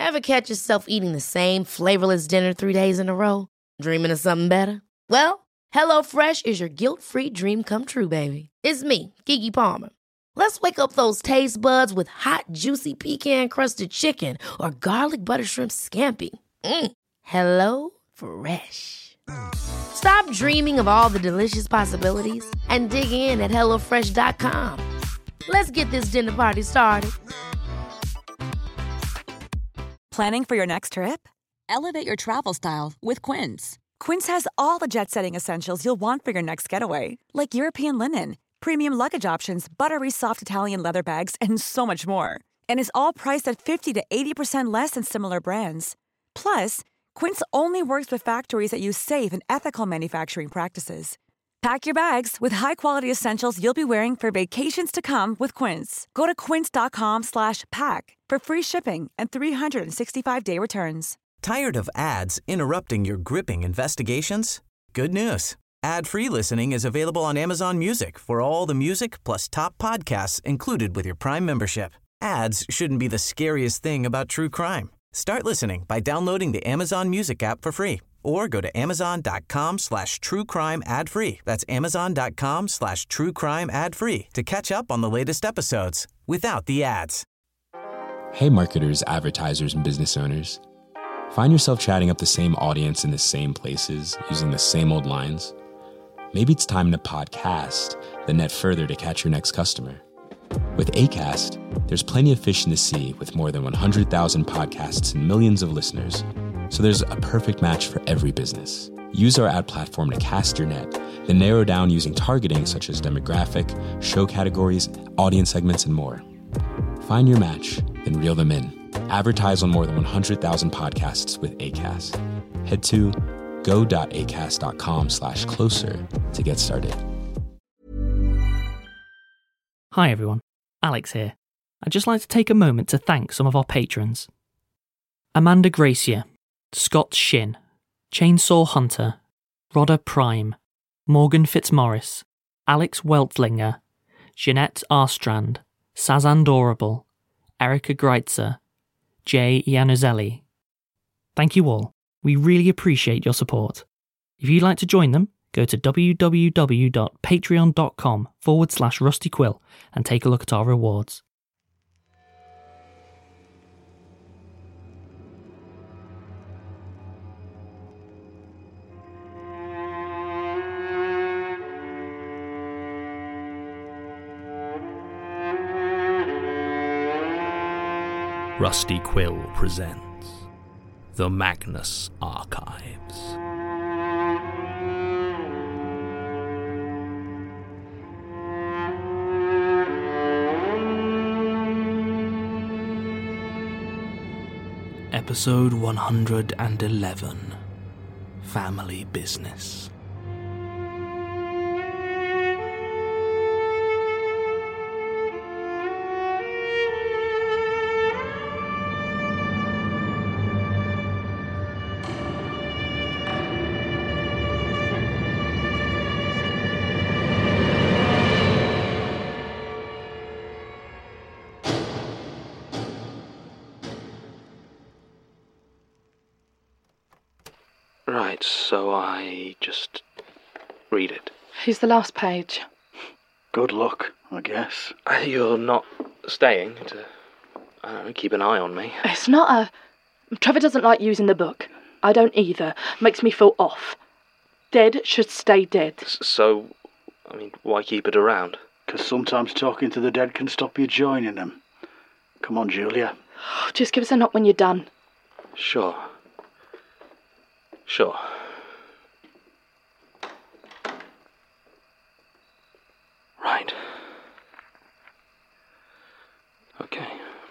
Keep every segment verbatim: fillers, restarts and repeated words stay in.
Ever catch yourself eating the same flavorless dinner three days in a row? Dreaming of something better? Well, HelloFresh is your guilt-free dream come true, baby. It's me, Keke Palmer. Let's wake up those taste buds with hot, juicy pecan-crusted chicken or garlic butter shrimp scampi. Mm. Hello Fresh. Stop dreaming of all the delicious possibilities and dig in at hello fresh dot com. Let's get this dinner party started. Planning for your next trip? Elevate your travel style with Quince. Quince has all the jet-setting essentials you'll want for your next getaway, like European linen, premium luggage options, buttery soft Italian leather bags, and so much more. And is all priced at fifty to eighty percent less than similar brands. Plus, Quince only works with factories that use safe and ethical manufacturing practices. Pack your bags with high-quality essentials you'll be wearing for vacations to come with Quince. Go to quince.com slash pack for free shipping and three sixty-five day returns. Tired of ads interrupting your gripping investigations? Good news. Ad-free listening is available on Amazon Music for all the music plus top podcasts included with your Prime membership. Ads shouldn't be the scariest thing about true crime. Start listening by downloading the Amazon Music app for free or go to amazon.com slash true crime ad free. That's amazon.com slash true crime ad free to catch up on the latest episodes without the ads. Hey marketers, advertisers, and business owners. Find yourself chatting up the same audience in the same places, using the same old lines? Maybe it's time to podcast, then net further to catch your next customer. With Acast, there's plenty of fish in the sea with more than one hundred thousand podcasts and millions of listeners. So there's a perfect match for every business. Use our ad platform to cast your net, then narrow down using targeting such as demographic, show categories, audience segments, and more. Find your match, then reel them in. Advertise on more than one hundred thousand podcasts with Acast. Head to go.acast.com slash closer to get started. Hi everyone, Alex here. I'd just like to take a moment to thank some of our patrons. Amanda Gracier, Scott Shin, Chainsaw Hunter, Rodder Prime, Morgan Fitzmaurice, Alex Weltlinger, Jeanette Arstrand, Sazan Dorable, Erica Greitzer, Jay Iannuzelli. Thank you all. We really appreciate your support. If you'd like to join them, go to www.patreon.com forward slash Rusty Quill and take a look at our rewards. Rusty Quill presents The Magnus Archives. Episode one hundred eleven, Family Business. Right, so I just read it. Here's the last page. Good luck, I guess. Uh, You're not staying to, I don't know, keep an eye on me? It's not a... Trevor doesn't like using the book. I don't either. Makes me feel off. Dead should stay dead. S- so, I mean, why keep it around? Because sometimes talking to the dead can stop you joining them. Come on, Julia. Just give us a knock when you're done. Sure. Sure. Right. Okay.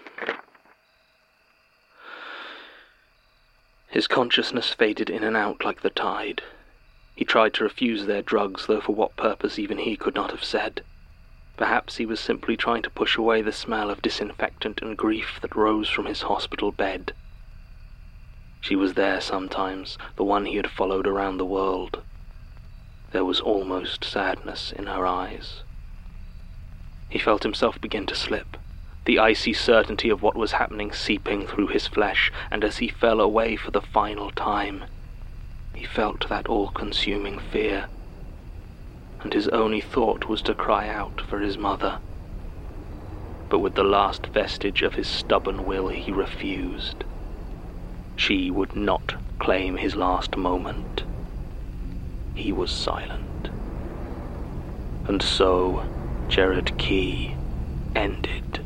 His consciousness faded in and out like the tide. He tried to refuse their drugs, though for what purpose even he could not have said. Perhaps he was simply trying to push away the smell of disinfectant and grief that rose from his hospital bed. She was there sometimes, the one he had followed around the world. There was almost sadness in her eyes. He felt himself begin to slip, the icy certainty of what was happening seeping through his flesh, and as he fell away for the final time, he felt that all-consuming fear, and his only thought was to cry out for his mother. But with the last vestige of his stubborn will, he refused. She would not claim his last moment. He was silent. And so, Jared Key ended.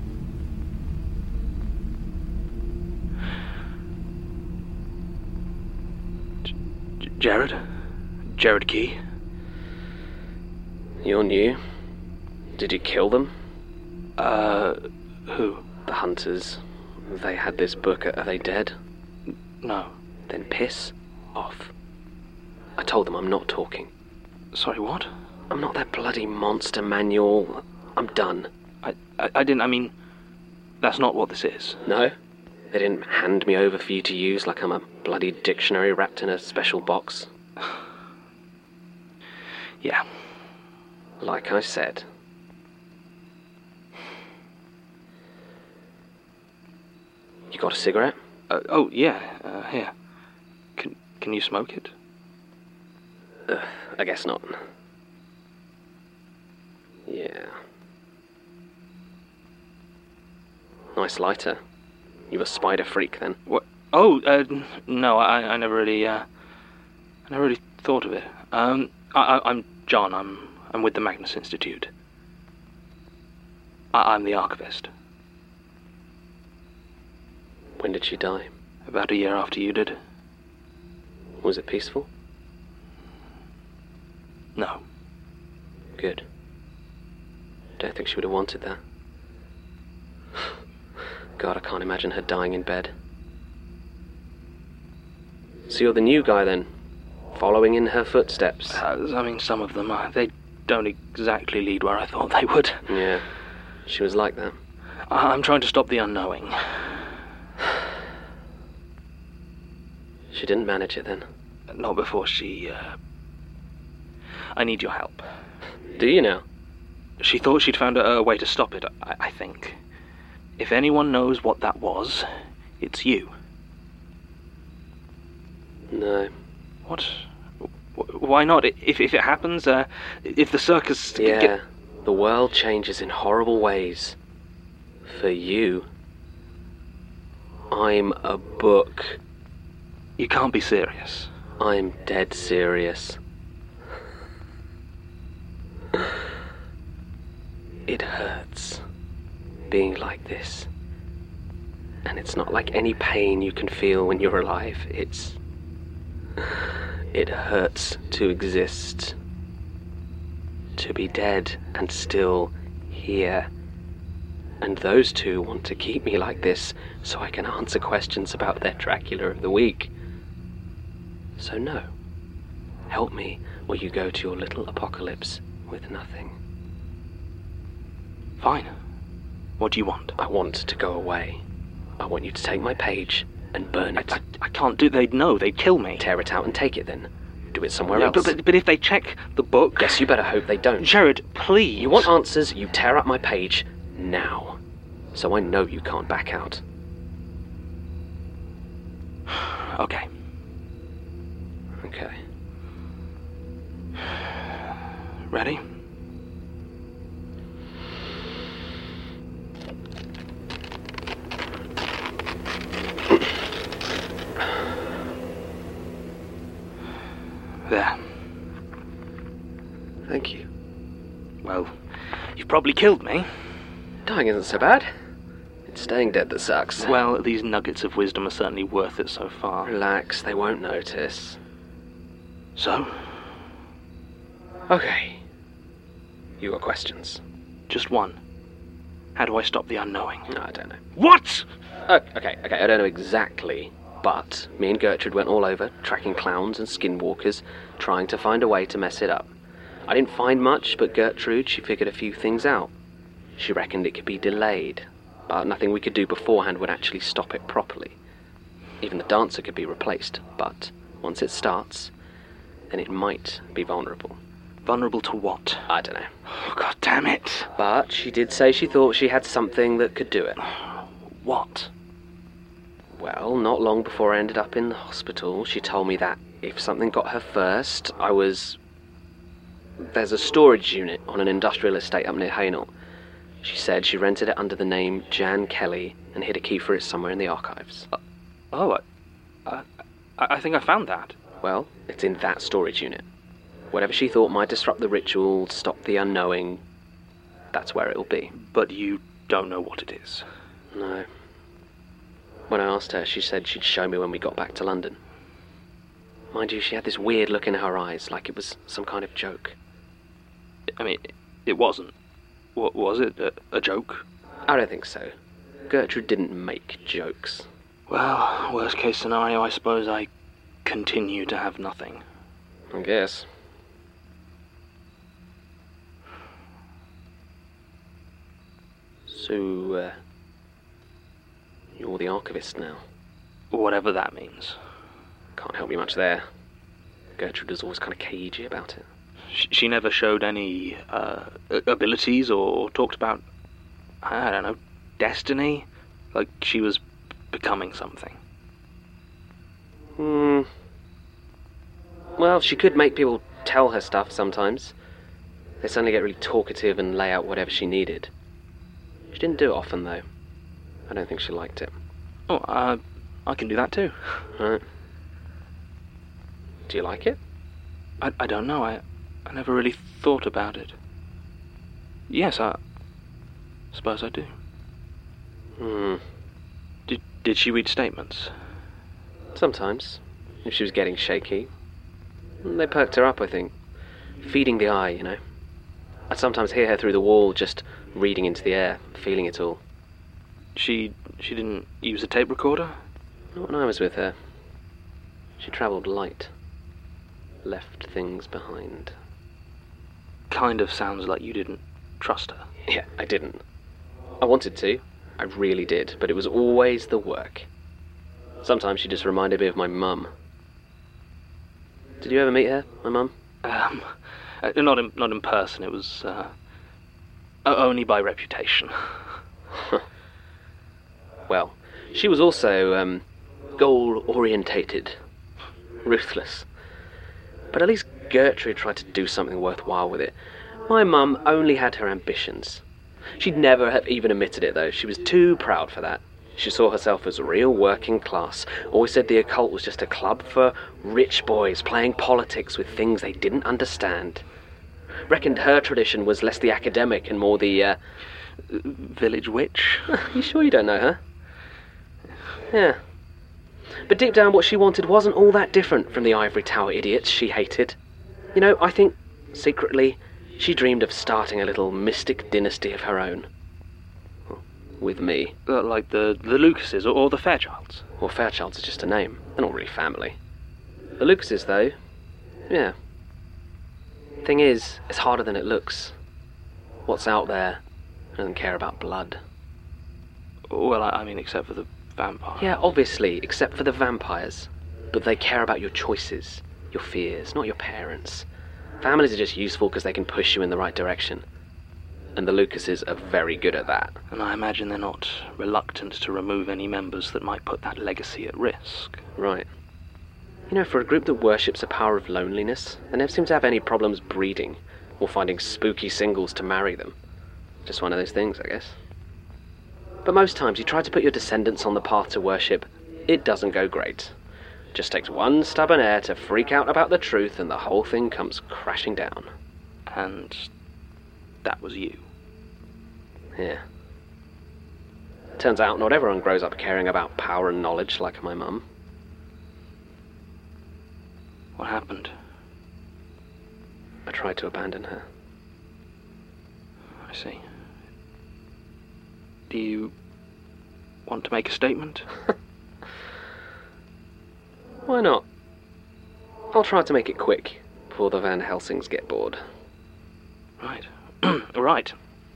J- Jared? Jared Key? You're new. Did you kill them? Uh, who? The hunters. They had this book. Are they dead? No. Then piss off. I told them I'm not talking. Sorry, what? I'm not that bloody monster manual. I'm done. I, I, I didn't, I mean, that's not what this is. No? They didn't hand me over for you to use like I'm a bloody dictionary wrapped in a special box? Yeah. Like I said. You got a cigarette? Uh, oh, yeah, uh, here. Can, can you smoke it? Uh, I guess not. Yeah. Nice lighter. You a spider freak, then? What? Oh, uh, no, I, I never really, uh, I never really thought of it. Um, I, I, I'm John, I'm, I'm with the Magnus Institute. I, I'm the archivist. When did she die? About a year after you did. Was it peaceful? No. Good. Don't think she would have wanted that. God, I can't imagine her dying in bed. So you're the new guy, then? Following in her footsteps? Uh, I mean, some of them, uh, they don't exactly lead where I thought they would. Yeah, she was like that. I- I'm trying to stop the unknowing. She didn't manage it, then? Not before she, uh... I need your help. Do you now? She thought she'd found a, a way to stop it, I, I think. If anyone knows what that was, it's you. No. What? W- why not? If if it happens, uh, if the circus... Yeah, Get... the world changes in horrible ways. For you. I'm a book. You can't be serious. I'm dead serious. It hurts, being like this. And it's not like any pain you can feel when you're alive. It's... It hurts to exist. To be dead and still here. And those two want to keep me like this so I can answer questions about their Dracula of the week. So no. Help me, or you go to your little apocalypse with nothing. Fine. What do you want? I want to go away. I want you to take my page and burn it. I, I, I can't do... They'd know. They'd kill me. Tear it out and take it, then. Do it somewhere Yeah, else. but, but, but if they check the book... Yes, you better hope they don't. Jared, please. You want answers, you tear up my page now. So I know you can't back out. Okay. Okay. Ready? There. Thank you. Well, you've probably killed me. Dying isn't so bad. It's staying dead that sucks. Well, these nuggets of wisdom are certainly worth it so far. Relax, they won't notice. So? Okay. You got questions? Just one. How do I stop the unknowing? No, I don't know. What?! Oh, okay, okay, I don't know exactly, but me and Gertrude went all over, tracking clowns and skinwalkers, trying to find a way to mess it up. I didn't find much, but Gertrude, she figured a few things out. She reckoned it could be delayed, but nothing we could do beforehand would actually stop it properly. Even the dancer could be replaced, but once it starts, then it might be vulnerable. Vulnerable to what? I don't know. Oh, God damn it. But she did say she thought she had something that could do it. What? Well, not long before I ended up in the hospital, she told me that if something got her first, I was... There's a storage unit on an industrial estate up near Hainault. She said she rented it under the name Jan Kelly and hid a key for it somewhere in the archives. Uh, oh, I, I, I think I found that. Well, it's in that storage unit. Whatever she thought might disrupt the ritual, stop the unknowing, that's where it'll be. But you don't know what it is? No. When I asked her, she said she'd show me when we got back to London. Mind you, she had this weird look in her eyes, like it was some kind of joke. I mean, it wasn't. What was it? A, a joke? I don't think so. Gertrude didn't make jokes. Well, worst case scenario, I suppose I continue to have nothing. I guess. So, uh, you're the archivist now? Whatever that means. Can't help you much there. Gertrude was always kind of cagey about it. She, she never showed any uh, abilities or talked about, I don't know, destiny? Like she was becoming something. Hmm. Well, she could make people tell her stuff sometimes. They suddenly get really talkative and lay out whatever she needed. She didn't do it often, though. I don't think she liked it. Oh, uh, I can do that too. Right. Do you like it? I, I don't know. I, I never really thought about it. Yes, I suppose I do. Hmm. Did, did she read statements? Sometimes, if she was getting shaky. They perked her up, I think. Feeding the eye, you know. I'd sometimes hear her through the wall, just reading into the air, feeling it all. She she didn't use a tape recorder? Not when I was with her. She travelled light. Left things behind. Kind of sounds like you didn't trust her. Yeah, I didn't. I wanted to. I really did, but it was always the work. Sometimes she just reminded me of my mum. Did you ever meet her, my mum? Um, uh, not in not in person. It was uh, only by reputation. Well, she was also um, goal-orientated, ruthless. But at least Gertrude tried to do something worthwhile with it. My mum only had her ambitions. She'd never have even admitted it, though. She was too proud for that. She saw herself as real working class, always said the occult was just a club for rich boys playing politics with things they didn't understand. Reckoned her tradition was less the academic and more the, uh... village witch? You sure you don't know her? Yeah. But deep down what she wanted wasn't all that different from the Ivory Tower idiots she hated. You know, I think, secretly, she dreamed of starting a little mystic dynasty of her own. With me. Uh, like the, the Lucases or, or the Fairchilds? Well, Fairchilds is just a name. They're not really family. The Lucases, though, yeah. Thing is, it's harder than it looks. What's out there doesn't care about blood. Well, I, I mean, except for the vampires. Yeah, obviously, except for the vampires. But they care about your choices, your fears, not your parents. Families are just useful because they can push you in the right direction. And the Lucases are very good at that. And I imagine they're not reluctant to remove any members that might put that legacy at risk. Right. You know, for a group that worships the power of loneliness, they never seem to have any problems breeding, or finding spooky singles to marry them. Just one of those things, I guess. But most times you try to put your descendants on the path to worship, it doesn't go great. Just takes one stubborn heir to freak out about the truth and the whole thing comes crashing down. And that was you. Yeah. Turns out not everyone grows up caring about power and knowledge like my mum. What happened? I tried to abandon her. I see. Do you want to make a statement? Why not? I'll try to make it quick, before the Van Helsings get bored. Right. Right.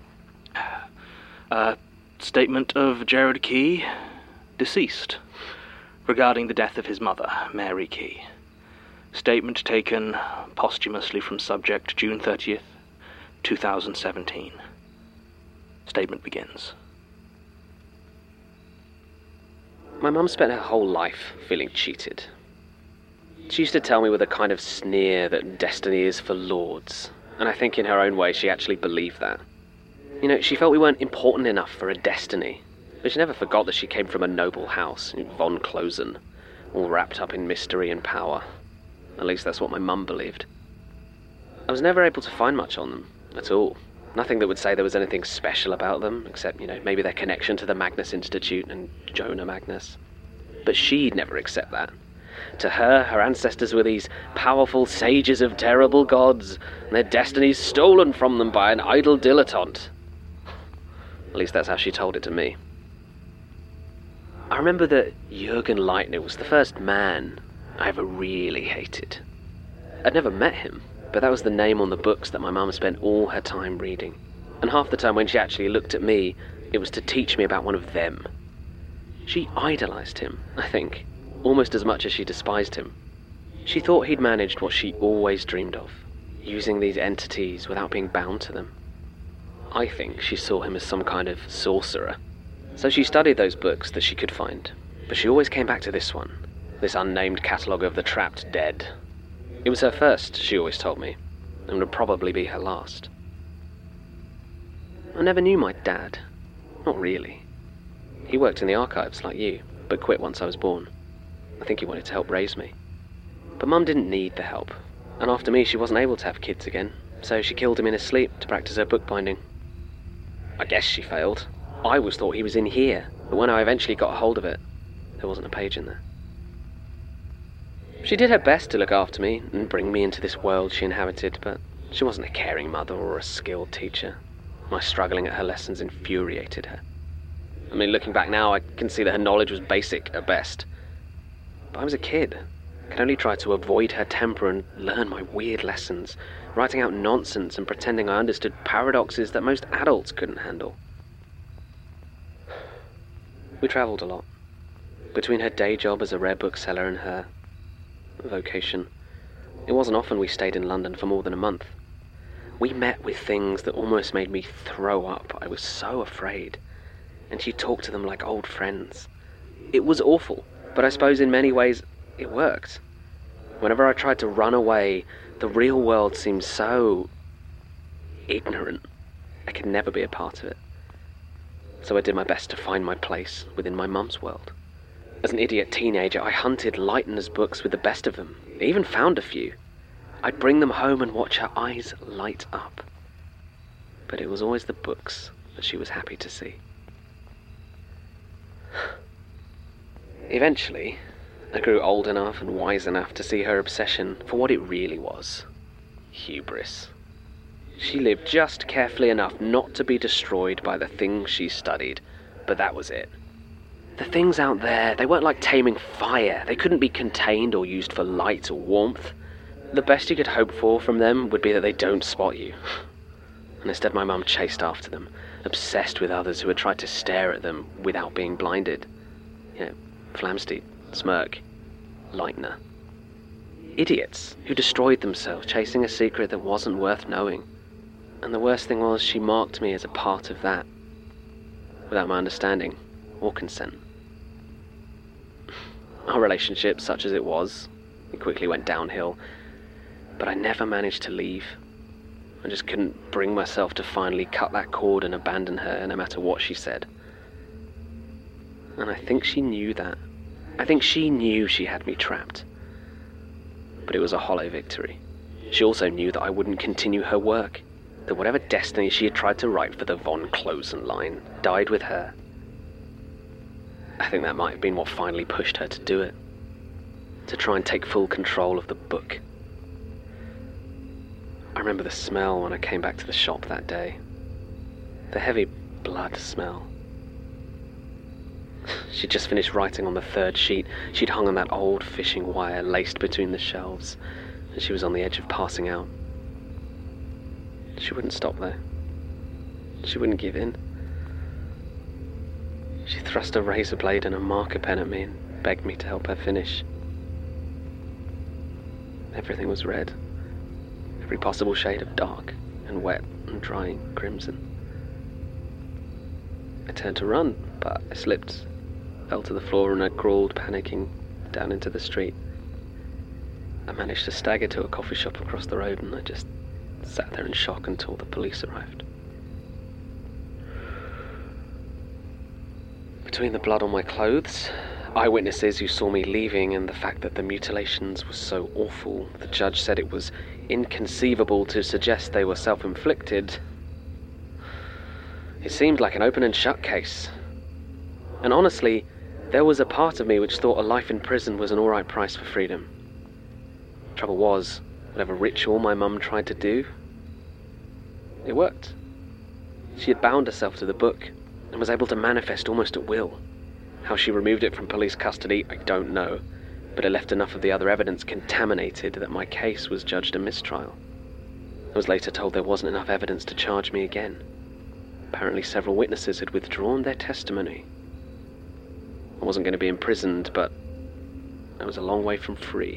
Uh, statement of Gerard Key, deceased, regarding the death of his mother, Mary Key. Statement taken posthumously from subject June thirtieth, two thousand seventeen. Statement begins. My mum spent her whole life feeling cheated. She used to tell me with a kind of sneer that destiny is for lords, and I think in her own way she actually believed that. You know, she felt we weren't important enough for a destiny, but she never forgot that she came from a noble house, von Closen, all wrapped up in mystery and power. At least that's what my mum believed. I was never able to find much on them, at all. Nothing that would say there was anything special about them, except, you know, maybe their connection to the Magnus Institute and Jonah Magnus. But she'd never accept that. To her, her ancestors were these powerful sages of terrible gods, and their destinies stolen from them by an idle dilettante. At least that's how she told it to me. I remember that Jürgen Leitner was the first man I ever really hated. I'd never met him, but that was the name on the books that my mum spent all her time reading. And half the time when she actually looked at me, it was to teach me about one of them. She idolized him, I think, almost as much as she despised him. She thought he'd managed what she always dreamed of, using these entities without being bound to them. I think she saw him as some kind of sorcerer. So she studied those books that she could find, but she always came back to this one, this unnamed catalogue of the trapped dead. It was her first, she always told me, and would probably be her last. I never knew my dad. Not really. He worked in the archives like you, but quit once I was born. I think he wanted to help raise me. But Mum didn't need the help, and after me she wasn't able to have kids again, so she killed him in his sleep to practice her bookbinding. I guess she failed. I always thought he was in here, but when I eventually got a hold of it, there wasn't a page in there. She did her best to look after me and bring me into this world she inhabited, but she wasn't a caring mother or a skilled teacher. My struggling at her lessons infuriated her. I mean, looking back now, I can see that her knowledge was basic at best. But I was a kid. I could only try to avoid her temper and learn my weird lessons, writing out nonsense and pretending I understood paradoxes that most adults couldn't handle. We travelled a lot. Between her day job as a rare bookseller and her vocation, it wasn't often we stayed in London for more than a month. We met with things that almost made me throw up. I was so afraid. And she talked to them like old friends. It was awful, but I suppose in many ways it worked. Whenever I tried to run away, the real world seemed so ignorant. I could never be a part of it. So I did my best to find my place within my mum's world. As an idiot teenager, I hunted Leitner's books with the best of them. I even found a few. I'd bring them home and watch her eyes light up. But it was always the books that she was happy to see. Eventually, I grew old enough and wise enough to see her obsession for what it really was. Hubris. She lived just carefully enough not to be destroyed by the things she studied, but that was it. The things out there, they weren't like taming fire. They couldn't be contained or used for light or warmth. The best you could hope for from them would be that they don't spot you. And instead my mum chased after them, obsessed with others who had tried to stare at them without being blinded. You know, Flamsteed, Smirk, Leitner. Idiots who destroyed themselves chasing a secret that wasn't worth knowing. And the worst thing was she marked me as a part of that, without my understanding or consent. Our relationship, such as it was, it quickly went downhill, but I never managed to leave. I just couldn't bring myself to finally cut that cord and abandon her no matter what she said. And I think she knew that. I think she knew she had me trapped. But it was a hollow victory. She also knew that I wouldn't continue her work, that whatever destiny she had tried to write for the von Closen line died with her. I think that might have been what finally pushed her to do it, to try and take full control of the book. I remember the smell when I came back to the shop that day. The heavy blood smell. She'd just finished writing on the third sheet. She'd hung on that old fishing wire laced between the shelves, and she was on the edge of passing out. She wouldn't stop there. She wouldn't give in. She thrust a razor blade and a marker pen at me and begged me to help her finish. Everything was red. Every possible shade of dark and wet and drying crimson. I turned to run, but I slipped, fell to the floor, and I crawled, panicking, down into the street. I managed to stagger to a coffee shop across the road, and I just sat there in shock until the police arrived. Between the blood on my clothes, eyewitnesses who saw me leaving, and the fact that the mutilations were so awful, the judge said it was inconceivable to suggest they were self-inflicted. It seemed like an open and shut case. And honestly, there was a part of me which thought a life in prison was an alright price for freedom. Trouble was, whatever ritual my mum tried to do, it worked. She had bound herself to the book and was able to manifest almost at will. How she removed it from police custody, I don't know, but it left enough of the other evidence contaminated that my case was judged a mistrial. I was later told there wasn't enough evidence to charge me again. Apparently several witnesses had withdrawn their testimony. I wasn't going to be imprisoned, but I was a long way from free.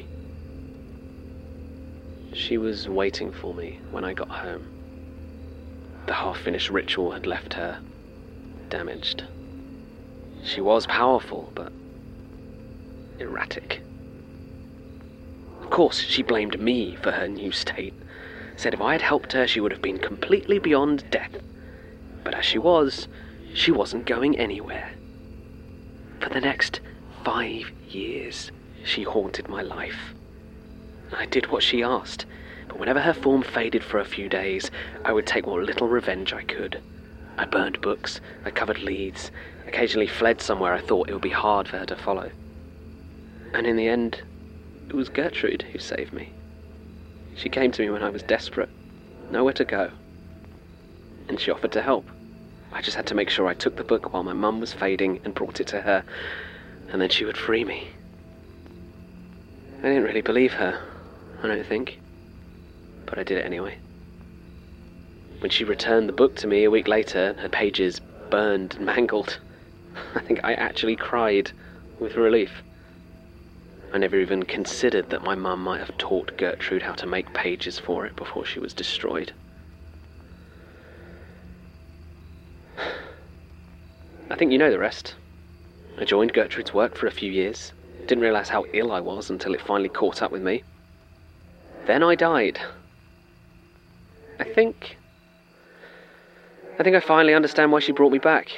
She was waiting for me when I got home. The half-finished ritual had left her damaged. She was powerful, but erratic. Of course, she blamed me for her new state. Said if I had helped her, she would have been completely beyond death. But as she was, she wasn't going anywhere. For the next five years, she haunted my life. I did what she asked, but whenever her form faded for a few days, I would take what little revenge I could. I burned books, I covered leads, occasionally fled somewhere I thought it would be hard for her to follow. And in the end, it was Gertrude who saved me. She came to me when I was desperate, nowhere to go. And she offered to help. I just had to make sure I took the book while my mum was fading and brought it to her, and then she would free me. I didn't really believe her, I don't think, but I did it anyway. When she returned the book to me a week later, her pages burned and mangled, I think I actually cried with relief. I never even considered that my mum might have taught Gertrude how to make pages for it before she was destroyed. I think you know the rest. I joined Gertrude's work for a few years. Didn't realise how ill I was until it finally caught up with me. Then I died. I think... I think I finally understand why she brought me back.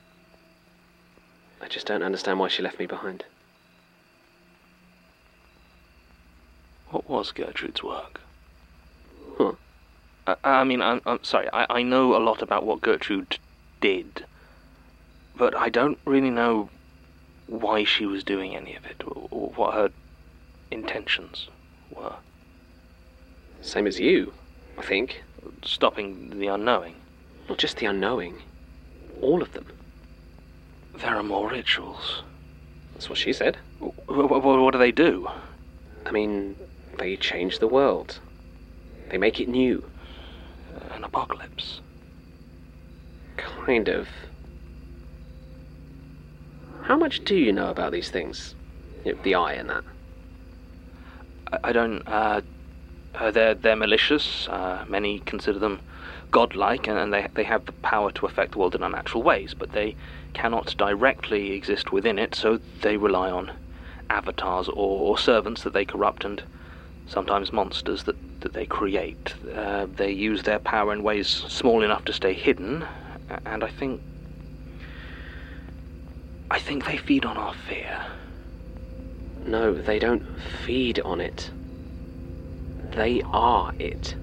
I just don't understand why she left me behind. What was Gertrude's work? Huh. I, I mean, I'm, I'm sorry, I, I know a lot about what Gertrude did, but I don't really know why she was doing any of it, or, or what her intentions were. Same as you, I think. Stopping the unknowing. Not just the unknowing. All of them. There are more rituals. That's what she said. W- w- what do they do? I mean, they change the world. They make it new. An apocalypse. Kind of. How much do you know about these things? You know, the eye and that. I, I don't, uh, uh, they're, they're malicious. Uh, many consider them godlike, and, and they, they have the power to affect the world in unnatural ways, but they cannot directly exist within it, so they rely on avatars or, or servants that they corrupt, and sometimes monsters that, that they create. Uh, they use their power in ways small enough to stay hidden, and I think... I think they feed on our fear. No, they don't feed on it. They are it.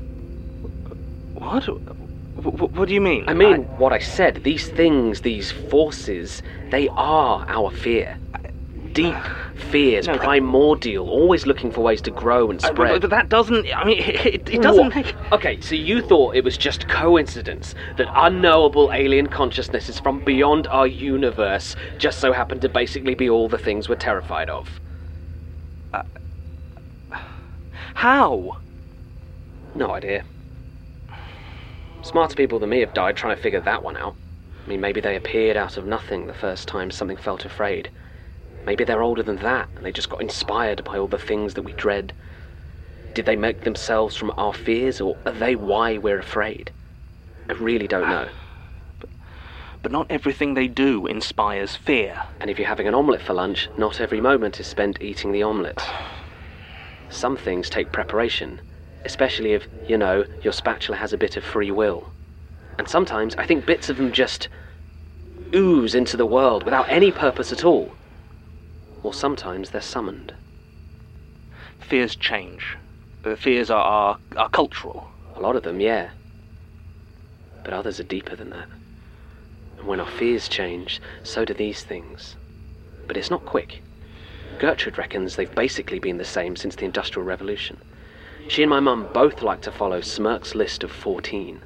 What? What, what do you mean? I mean, I... what I said. These things, these forces, they are our fear. Deep fears, no, primordial, always looking for ways to grow and spread. Uh, but, but that doesn't... I mean, it, it doesn't what? make... Okay, so you thought it was just coincidence that unknowable alien consciousnesses from beyond our universe just so happened to basically be all the things we're terrified of. Uh, how? No idea. Smarter people than me have died trying to figure that one out. I mean, maybe they appeared out of nothing the first time something felt afraid. Maybe they're older than that, and they just got inspired by all the things that we dread. Did they make themselves from our fears, or are they why we're afraid? I really don't know. But, but not everything they do inspires fear. And if you're having an omelette for lunch, not every moment is spent eating the omelette. Some things take preparation, especially if, you know, your spatula has a bit of free will. And sometimes I think bits of them just ooze into the world without any purpose at all. Or sometimes they're summoned. Fears change. Uh, fears are, are, are cultural. A lot of them, yeah. But others are deeper than that. And when our fears change, so do these things. But it's not quick. Gertrude reckons they've basically been the same since the Industrial Revolution. She and my mum both like to follow Smirk's list of fourteen.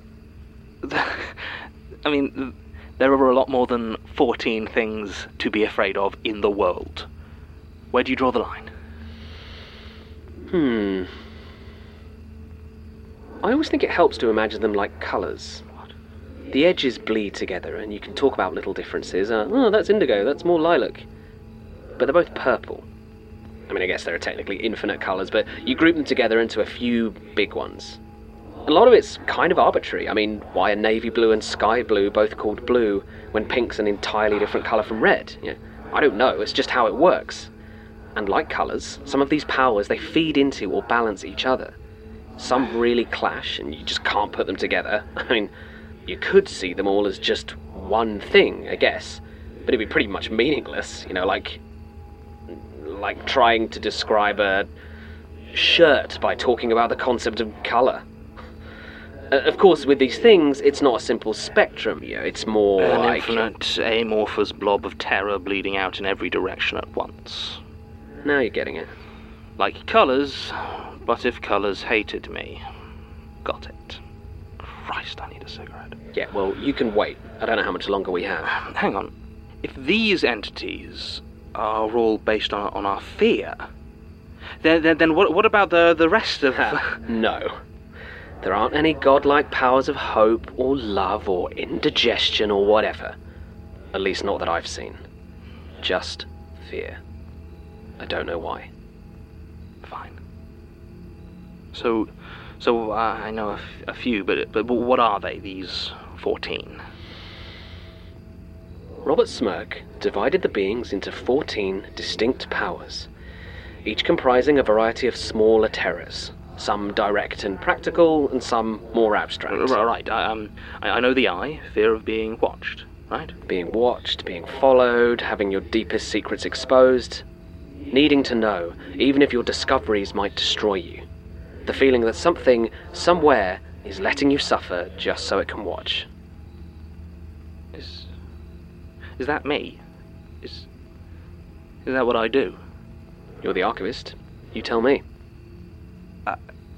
I mean, there are a lot more than fourteen things to be afraid of in the world. Where do you draw the line? Hmm. I always think it helps to imagine them like colours. The edges bleed together, and you can talk about little differences. Uh, oh, that's indigo, that's more lilac. But they're both purple. I mean, I guess there are technically infinite colours, but you group them together into a few big ones. A lot of it's kind of arbitrary. I mean, why are navy blue and sky blue both called blue when pink's an entirely different colour from red? You know, I don't know, it's just how it works. And like colours, some of these powers, they feed into or balance each other. Some really clash, and you just can't put them together. I mean, you could see them all as just one thing, I guess, but it'd be pretty much meaningless, you know, like... like trying to describe a shirt by talking about the concept of colour. Uh, of course, with these things, it's not a simple spectrum, you know, it's more An like... infinite, amorphous blob of terror bleeding out in every direction at once. Now you're getting it. Like colours, but if colours hated me. Got it. Christ, I need a cigarette. Yeah, well, you can wait. I don't know how much longer we have. Hang on. If these entities are all based on, on our fear, then, then, then what, what about the, the rest of... No. There aren't any godlike powers of hope or love or indigestion or whatever. At least not that I've seen. Just fear. I don't know why. Fine. So, so uh, I know a, f- a few, but, but what are they, these fourteen? Robert Smirk divided the beings into fourteen distinct powers, each comprising a variety of smaller terrors, some direct and practical, and some more abstract. R- right, I, um, I, I know the eye, fear of being watched, right? Being watched, being followed, having your deepest secrets exposed, needing to know, even if your discoveries might destroy you. The feeling that something, somewhere, is letting you suffer just so it can watch. Is, is that me? Is, is that what I do? You're the archivist. You tell me. Uh,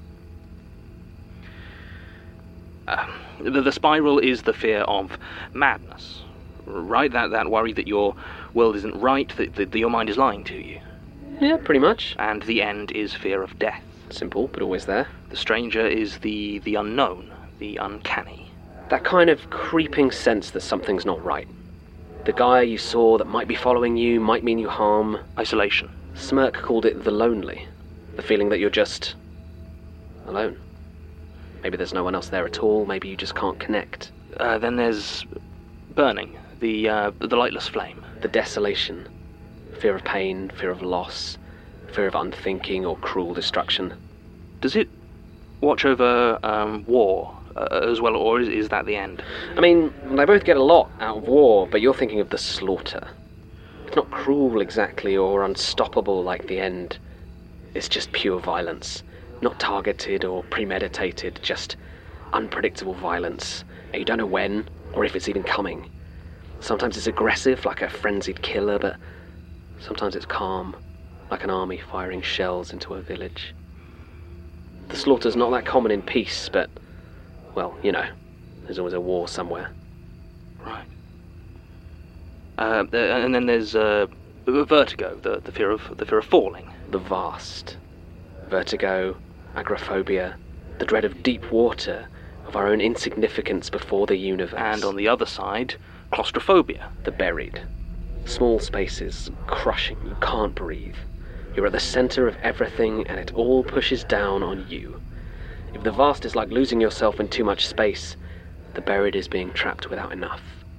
uh, the, the spiral is the fear of madness, right? That, that worry that your world isn't right, that, that, that your mind is lying to you. Yeah, pretty much. And the end is fear of death. Simple, but always there. The stranger is the, the unknown, the uncanny. That kind of creeping sense that something's not right. The guy you saw that might be following you might mean you harm. Isolation. Smirk called it the lonely. The feeling that you're just... alone. Maybe there's no one else there at all, maybe you just can't connect. Uh, then there's burning, the, uh, the lightless flame. The desolation. Fear of pain, fear of loss, fear of unthinking or cruel destruction. Does it watch over um, war uh, as well, or is, is that the end? I mean, they both get a lot out of war, but you're thinking of the slaughter. It's not cruel exactly or unstoppable like the end. It's just pure violence. Not targeted or premeditated, just unpredictable violence. And you don't know when, or if it's even coming. Sometimes it's aggressive, like a frenzied killer, but sometimes it's calm, like an army firing shells into a village. The slaughter's not that common in peace, but, well, you know, there's always a war somewhere. Right. Uh, and then there's uh, vertigo, the, the fear of the fear of falling. The vast. Vertigo, agoraphobia, the dread of deep water, of our own insignificance before the universe. And on the other side, claustrophobia. The buried. Small spaces, crushing, you can't breathe. You're at the center of everything, and it all pushes down on you. If the vast is like losing yourself in too much space, the buried is being trapped without enough.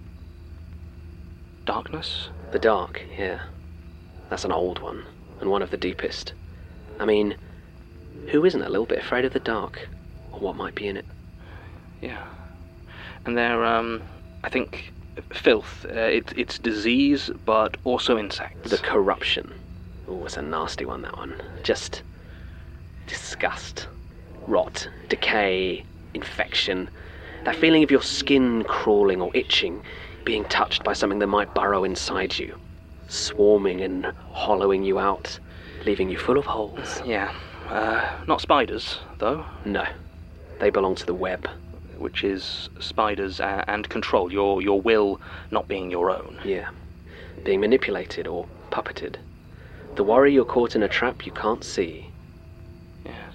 Darkness? The dark, yeah. That's an old one, and one of the deepest. I mean, who isn't a little bit afraid of the dark, or what might be in it? Yeah. And they're, um, I think, filth. Uh, it, it's disease, but also insects. The corruption. Oh, it's a nasty one, that one. Just disgust. Rot, decay, infection. That feeling of your skin crawling or itching, being touched by something that might burrow inside you. Swarming and hollowing you out, leaving you full of holes. Yeah. Uh, not spiders, though. No. They belong to the web. Which is spiders uh, and control, your your will not being your own. Yeah. Being manipulated or puppeted. The worry you're caught in a trap you can't see. Yes.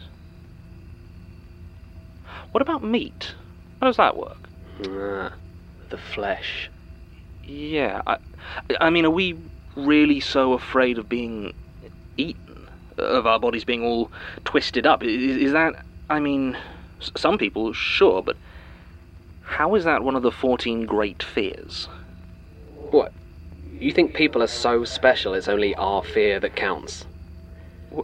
What about meat? How does that work? Ah, the flesh. Yeah, I, I mean, are we really so afraid of being eaten? Of our bodies being all twisted up? Is, is that, I mean, some people, sure, but how is that one of the fourteen great fears? What? You think people are so special it's only our fear that counts? What?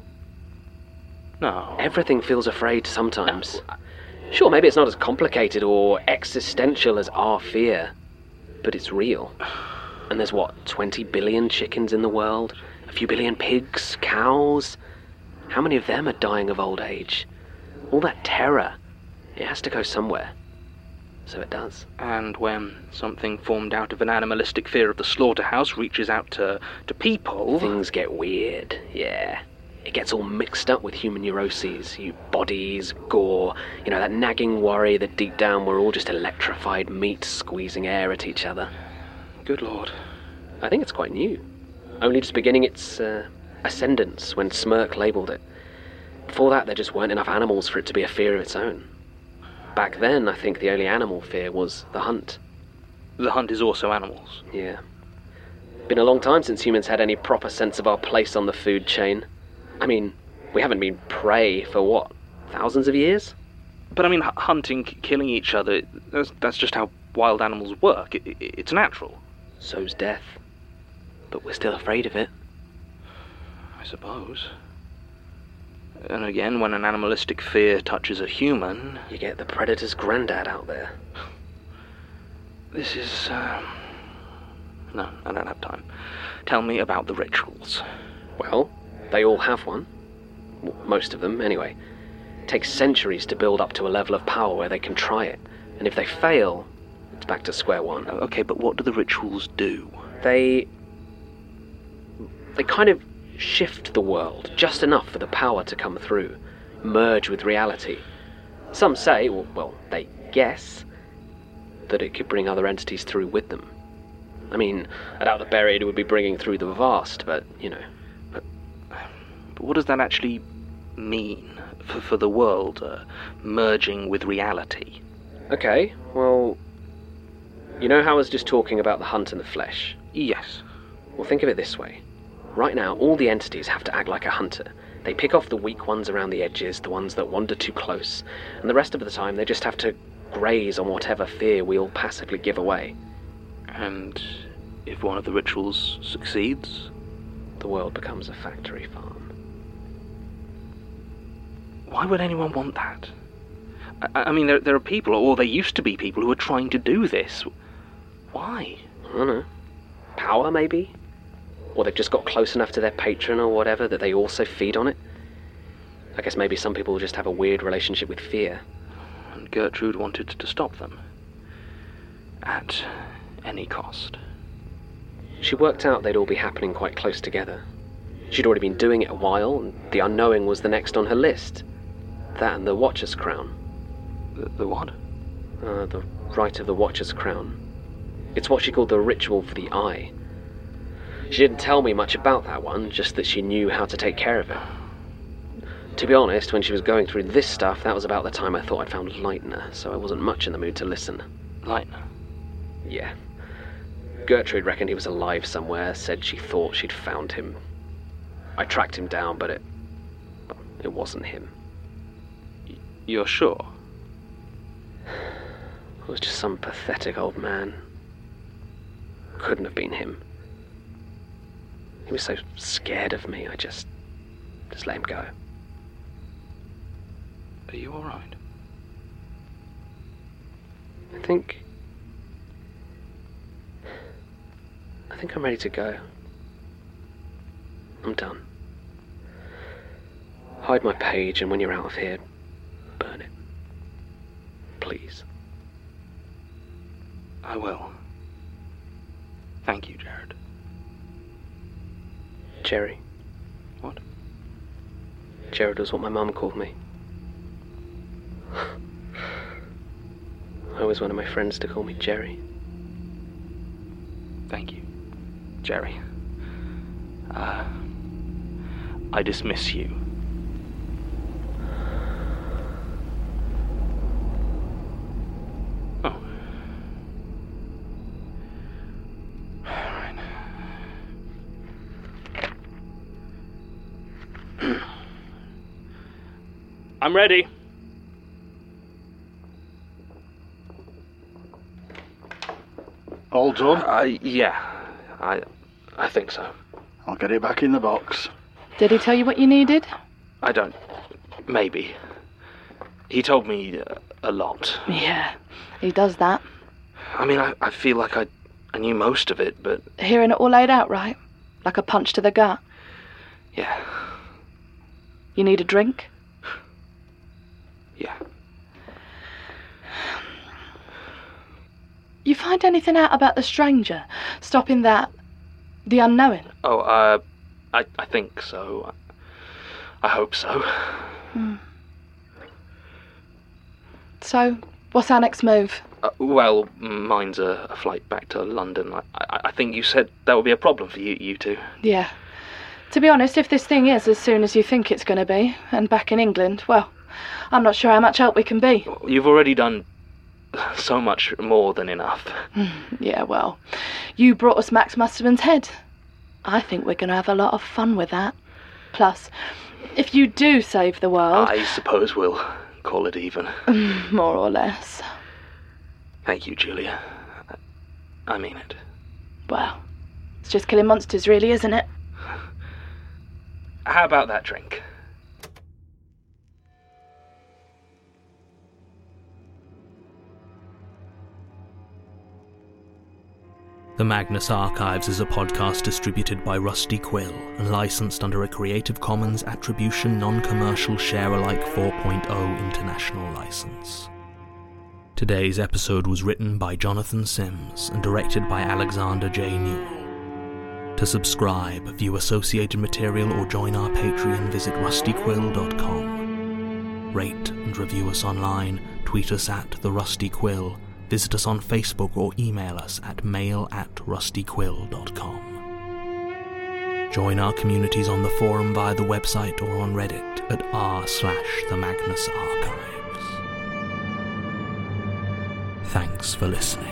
No. Everything feels afraid sometimes. No. Sure, maybe it's not as complicated or existential as our fear, but it's real. And there's what, twenty billion chickens in the world? A few billion pigs, cows? How many of them are dying of old age? All that terror, it has to go somewhere. So it does. And when something formed out of an animalistic fear of the slaughterhouse reaches out to, to people... Things get weird, yeah. It gets all mixed up with human neuroses, you bodies, gore, you know, that nagging worry that deep down we're all just electrified meat squeezing air at each other. Good Lord. I think it's quite new. Only just beginning its uh, ascendance when Smirk labelled it. Before that, there just weren't enough animals for it to be a fear of its own. Back then, I think the only animal fear was the hunt. The hunt is also animals. Yeah. Been a long time since humans had any proper sense of our place on the food chain. I mean, we haven't been prey for what, thousands of years? But I mean, h- hunting, k- killing each other, that's, that's just how wild animals work. It, it, it's natural. So's death. But we're still afraid of it. I suppose. And again, when an animalistic fear touches a human... You get the predator's granddad out there. This is... Uh... No, I don't have time. Tell me about the rituals. Well, they all have one. Well, most of them, anyway. It takes centuries to build up to a level of power where they can try it. And if they fail, it's back to square one. Okay, but what do the rituals do? They... They kind of... shift the world just enough for the power to come through, merge with reality. Some say, or, well, they guess, that it could bring other entities through with them. I mean, I doubt the buried would be bringing through the vast, but, you know. But, but what does that actually mean for, for the world, uh, merging with reality? Okay, well, you know how I was just talking about the hunt and the flesh? Yes. Well, think of it this way. Right now, all the entities have to act like a hunter. They pick off the weak ones around the edges, the ones that wander too close, and the rest of the time they just have to graze on whatever fear we all passively give away. And if one of the rituals succeeds? The world becomes a factory farm. Why would anyone want that? I, I mean, there, there are people, or there used to be people, who are trying to do this. Why? I don't know. Power, maybe? Or they've just got close enough to their patron or whatever that they also feed on it. I guess maybe some people just have a weird relationship with fear. And Gertrude wanted to stop them. At any cost. She worked out they'd all be happening quite close together. She'd already been doing it a while, and the unknowing was the next on her list. That and the Watcher's Crown. The, the what? Uh, the Rite of the Watcher's Crown. It's what she called the ritual for the eye. She didn't tell me much about that one, just that she knew how to take care of it. To be honest, when she was going through this stuff, that was about the time I thought I'd found Leitner, so I wasn't much in the mood to listen. Leitner? Yeah. Gertrude reckoned he was alive somewhere, said she thought she'd found him. I tracked him down, but it... it wasn't him. You're sure? It was just some pathetic old man. Couldn't have been him. He was so scared of me, I just... just let him go. Are you alright? I think... I think I'm ready to go. I'm done. Hide my page, and when you're out of here, burn it. Please. I will. Thank you, Jared. Jerry. What? Jared was what my mum called me. I always wanted my friends to call me Jerry. Thank you, Jerry. Uh, I dismiss you. Oh. Alright. I'm ready. All done? Uh, yeah, I, I think so. I'll get it back in the box. Did he tell you what you needed? I don't... maybe. He told me uh, a lot. Yeah, he does that. I mean, I, I feel like I, I knew most of it, but... Hearing it all laid out, right? Like a punch to the gut. Yeah. You need a drink? Yeah. You find anything out about the stranger? Stopping that... the unknowing? Oh, uh... I, I think so. I hope so. Hmm. So, what's our next move? Uh, well, mine's a, a flight back to London. I, I, I think you said that would be a problem for you, you two. Yeah. To be honest, if this thing is as soon as you think it's going to be, and back in England, well, I'm not sure how much help we can be. You've already done so much more than enough. Yeah, well, you brought us Max Musterman's head. I think we're going to have a lot of fun with that. Plus, if you do save the world... I suppose we'll call it even. More or less. Thank you, Julia. I mean it. Well, it's just killing monsters, really, isn't it? How about that drink? The Magnus Archives is a podcast distributed by Rusty Quill and licensed under a Creative Commons Attribution Non-Commercial Share-alike four point oh international license. Today's episode was written by Jonathan Sims and directed by Alexander J. Newell. To subscribe, view associated material or join our Patreon, visit rusty quill dot com. Rate and review us online, tweet us at The Rusty Quill, visit us on Facebook or email us at mail at rusty quill dot com. Join our communities on the forum via the website or on Reddit at r slash the Magnus Archives. Thanks for listening.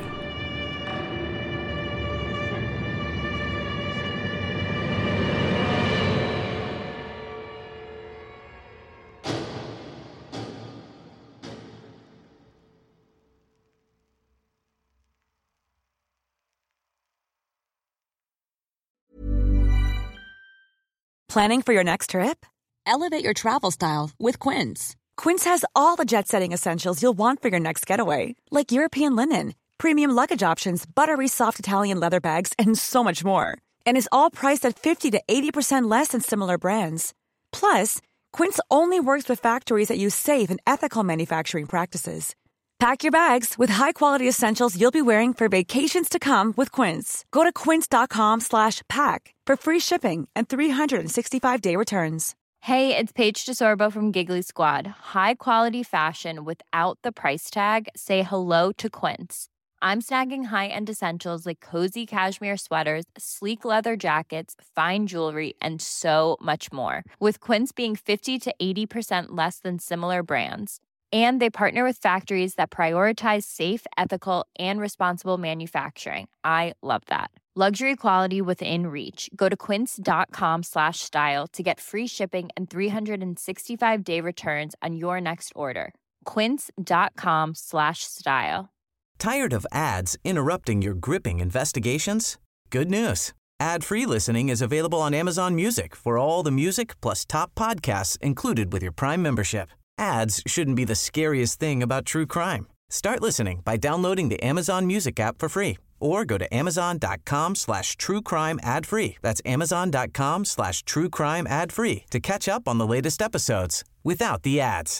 Planning for your next trip? Elevate your travel style with Quince. Quince has all the jet-setting essentials you'll want for your next getaway, like European linen, premium luggage options, buttery soft Italian leather bags, and so much more. And is all priced at fifty to eighty percent less than similar brands. Plus, Quince only works with factories that use safe and ethical manufacturing practices. Pack your bags with high-quality essentials you'll be wearing for vacations to come with Quince. Go to quince.com slash pack for free shipping and three sixty-five day returns. Hey, it's Paige DeSorbo from Giggly Squad. High quality fashion without the price tag. Say hello to Quince. I'm snagging high-end essentials like cozy cashmere sweaters, sleek leather jackets, fine jewelry, and so much more. With Quince being fifty to eighty percent less than similar brands. And they partner with factories that prioritize safe, ethical, and responsible manufacturing. I love that. Luxury quality within reach. Go to quince.com slash style to get free shipping and three sixty-five day returns on your next order. Quince.com slash style. Tired of ads interrupting your gripping investigations? Good news. Ad-free listening is available on Amazon Music for all the music plus top podcasts included with your Prime membership. Ads shouldn't be the scariest thing about true crime. Start listening by downloading the Amazon Music app for free or go to amazon.com slash true crime ad free. That's amazon.com slash true crime ad free to catch up on the latest episodes without the ads.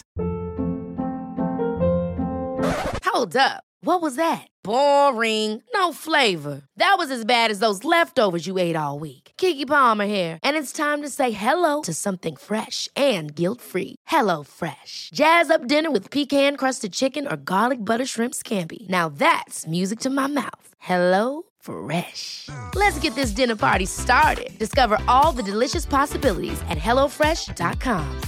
Hold up. What was that? Boring. No flavor. That was as bad as those leftovers you ate all week. Keke Palmer here, and it's time to say hello to something fresh and guilt-free. Hello Fresh. Jazz up dinner with pecan-crusted chicken or garlic butter shrimp scampi. Now that's music to my mouth. Hello Fresh. Let's get this dinner party started. Discover all the delicious possibilities at hello fresh dot com.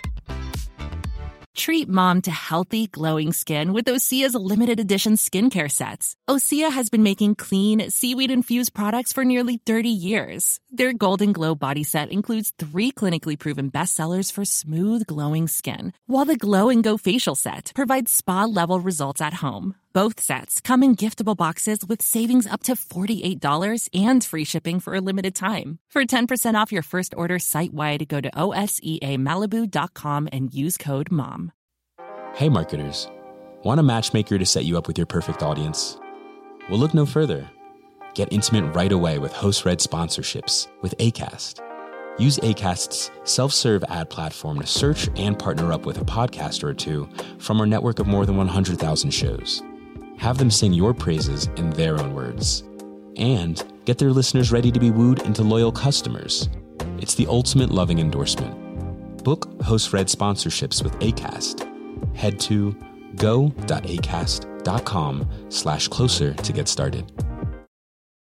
Treat mom to healthy, glowing skin with Osea's limited edition skincare sets. Osea has been making clean, seaweed-infused products for nearly thirty years. Their Golden Glow body set includes three clinically proven bestsellers for smooth, glowing skin, while the Glow and Go facial set provides spa-level results at home. Both sets come in giftable boxes with savings up to forty-eight dollars and free shipping for a limited time. For ten percent off your first order site-wide, go to O S E A Malibu dot com and use code MOM. Hey marketers, want a matchmaker to set you up with your perfect audience? Well, look no further. Get intimate right away with host-read sponsorships with Acast. Use Acast's self-serve ad platform to search and partner up with a podcaster or two from our network of more than one hundred thousand shows. Have them sing your praises in their own words. And get their listeners ready to be wooed into loyal customers. It's the ultimate loving endorsement. Book host-read sponsorships with Acast. Head to go.acast.com slash closer to get started.